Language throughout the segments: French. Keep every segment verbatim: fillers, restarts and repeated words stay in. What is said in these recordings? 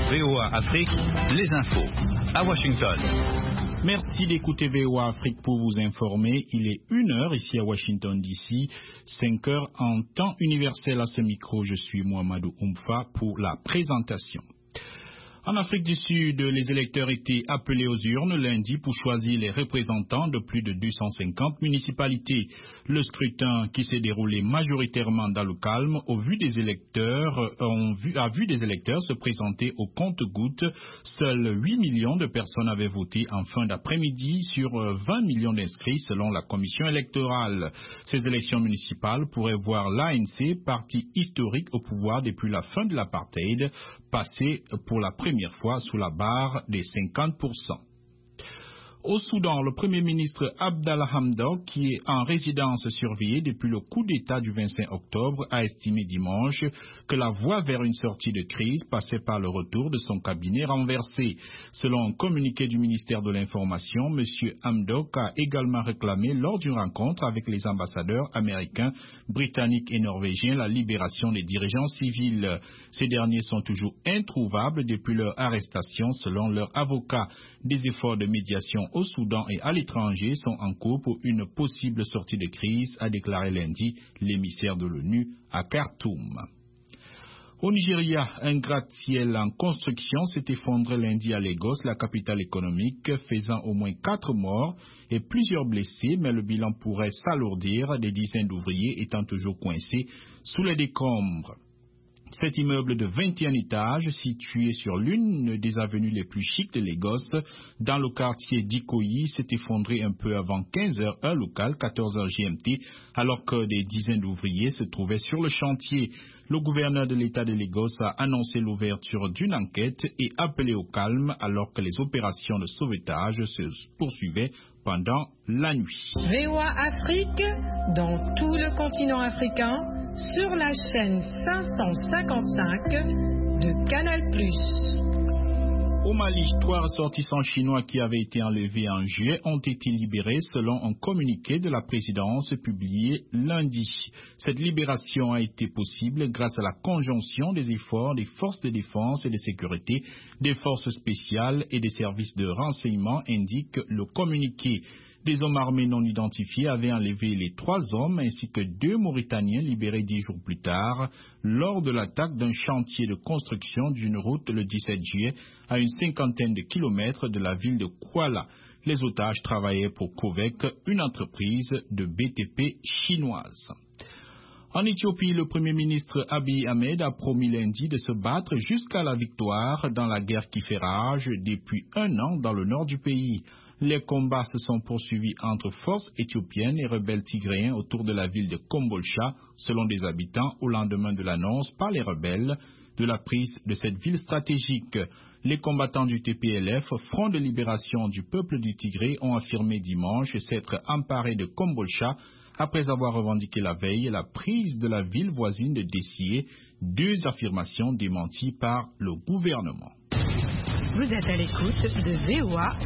V O A Afrique, les infos. À Washington. Merci d'écouter V O A Afrique pour vous informer. Il est une heure ici à Washington D C, cinq heures en temps universel. À ce micro, je suis Mohamedou Oumfa pour la présentation. En Afrique du Sud, les électeurs étaient appelés aux urnes lundi pour choisir les représentants de plus de deux cent cinquante municipalités. Le scrutin, qui s'est déroulé majoritairement dans le calme, au vu des électeurs, ont vu, a vu des électeurs se présenter au compte-gouttes. Seuls huit millions de personnes avaient voté en fin d'après-midi sur vingt millions d'inscrits selon la commission électorale. Ces élections municipales pourraient voir l'A N C, parti historique au pouvoir depuis la fin de l'apartheid, passer pour la première fois sous la barre des cinquante pour cent. Au Soudan, le Premier ministre Abdallah Hamdok, qui est en résidence surveillée depuis le coup d'État du vingt-cinq octobre, a estimé dimanche que la voie vers une sortie de crise passait par le retour de son cabinet renversé. Selon un communiqué du ministère de l'Information, M. Hamdok a également réclamé lors d'une rencontre avec les ambassadeurs américains, britanniques et norvégiens la libération des dirigeants civils. Ces derniers sont toujours introuvables depuis leur arrestation selon leur avocat. Des efforts de médiation au Soudan et à l'étranger sont en cours pour une possible sortie de crise, a déclaré lundi l'émissaire de l'ONU à Khartoum. Au Nigeria, un gratte-ciel en construction s'est effondré lundi à Lagos, la capitale économique, faisant au moins quatre morts et plusieurs blessés, mais le bilan pourrait s'alourdir, des dizaines d'ouvriers étant toujours coincés sous les décombres. Cet immeuble de vingt et un étages, situé sur l'une des avenues les plus chics de Lagos, dans le quartier d'Ikoyi, s'est effondré un peu avant quinze heures heure locale, quatorze heures G M T, alors que des dizaines d'ouvriers se trouvaient sur le chantier. Le gouverneur de l'État de Lagos a annoncé l'ouverture d'une enquête et appelé au calme alors que les opérations de sauvetage se poursuivaient pendant la nuit. V O A Afrique, dans tout le continent africain, sur la chaîne cinq cent cinquante-cinq de Canal plus. Au Mali, trois ressortissants chinois qui avaient été enlevés en juillet ont été libérés selon un communiqué de la présidence publié lundi. Cette libération a été possible grâce à la conjonction des efforts des forces de défense et de sécurité, des forces spéciales et des services de renseignement, indique le communiqué. Des hommes armés non identifiés avaient enlevé les trois hommes ainsi que deux Mauritaniens libérés dix jours plus tard lors de l'attaque d'un chantier de construction d'une route le dix-sept juillet à une cinquantaine de kilomètres de la ville de Kouala. Les otages travaillaient pour Covec, une entreprise de B T P chinoise. En Éthiopie, le Premier ministre Abiy Ahmed a promis lundi de se battre jusqu'à la victoire dans la guerre qui fait rage depuis un an dans le nord du pays. Les combats se sont poursuivis entre forces éthiopiennes et rebelles tigréens autour de la ville de Kombolcha, selon des habitants, au lendemain de l'annonce par les rebelles de la prise de cette ville stratégique. Les combattants du T P L F, Front de libération du peuple du Tigré, ont affirmé dimanche s'être emparés de Kombolcha après avoir revendiqué la veille la prise de la ville voisine de Dessié, deux affirmations démenties par le gouvernement. Vous êtes à l'écoute de V O A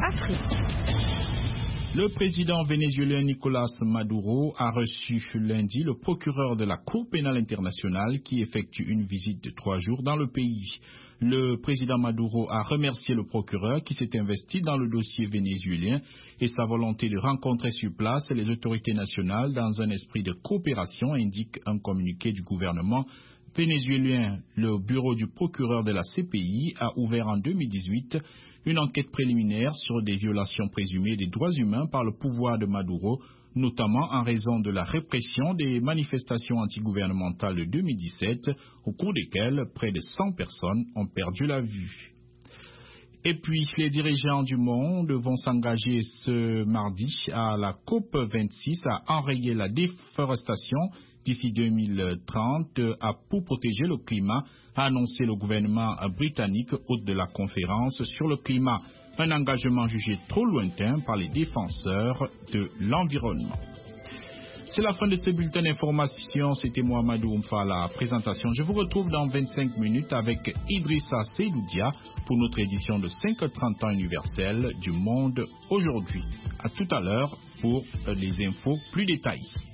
Afrique. Le président vénézuélien Nicolás Maduro a reçu lundi le procureur de la Cour pénale internationale qui effectue une visite de trois jours dans le pays. Le président Maduro a remercié le procureur qui s'est investi dans le dossier vénézuélien et sa volonté de rencontrer sur place les autorités nationales dans un esprit de coopération, indique un communiqué du gouvernement vénézuélien. Le bureau du procureur de la C P I a ouvert en deux mille dix-huit une enquête préliminaire sur des violations présumées des droits humains par le pouvoir de Maduro, notamment en raison de la répression des manifestations antigouvernementales de deux mille dix-sept, au cours desquelles près de cent personnes ont perdu la vue. Et puis, les dirigeants du monde vont s'engager ce mardi à la COP vingt-six à enrayer la déforestation d'ici deux mille trente à, pour protéger le climat, a annoncé le gouvernement britannique hôte de la conférence sur le climat. Un engagement jugé trop lointain par les défenseurs de l'environnement. C'est la fin de ce bulletin d'information. C'était Mohamedou Oumfa à la présentation. Je vous retrouve dans vingt-cinq minutes avec Idrissa Seydoudia pour notre édition de cinq heures trente temps universel du monde aujourd'hui. À tout à l'heure pour les infos plus détaillées.